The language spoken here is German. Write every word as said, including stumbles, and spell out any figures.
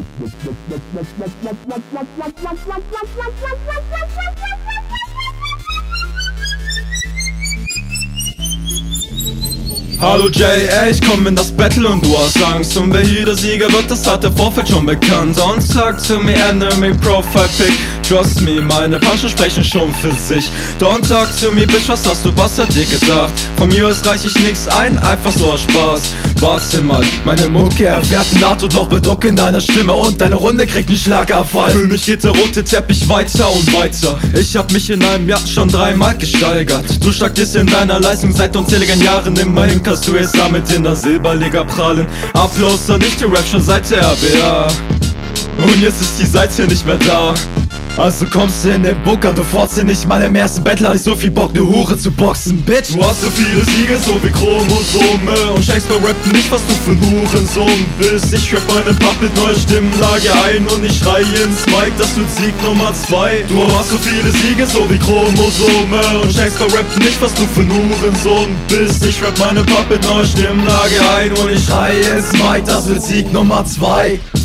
Hallo Jay, ey, ich komm in das Battle und du hast Angst. Und wer hier der Sieger wird, das hat der Vorfeld schon bekannt. Und sag zu mir Enemy Profile Pick. Trust me, meine Punches sprechen schon für sich. Don't talk to me, Bitch, was hast du, was hat dir gesagt? Von mir aus reich ich nix ein, einfach so aus Spaß. Warte mal, meine Mucke erfährt NATO, doch mit Druck in deiner Stimme und deine Runde kriegt einen Schlaganfall. Für mich geht der rote Teppich weiter und weiter. Ich hab mich in einem Jahr schon dreimal gesteigert. Du stagnierst in deiner Leistung seit unzähligen Jahren. Immerhin kannst du jetzt damit in der Silberliga prahlen. Applaus an nicht, die Rap schon seit der R B A. Und jetzt ist die Seite nicht mehr da. Also kommst du in den Bunker, du forst dir nicht mal im ersten Battle, hatte ich so viel Bock, ne Hure zu boxen, Bitch. Du hast so viele Siege, so wie Chromosome, und schenkst bei Rap nicht, was du für ein Hurensohn bist. Ich rap meine Pub mit neuer Stimmlage ein und ich schrei ins Mic, das wird Sieg Nummer zwei. Du hast so viele Siege, so wie Chromosome, und schenkst bei Rap nicht, was du für ein Hurensohn bist. Ich rap meine Pub mit neuer Stimmlage ein und ich schrei ins Mic, das wird Sieg Nummer zwei.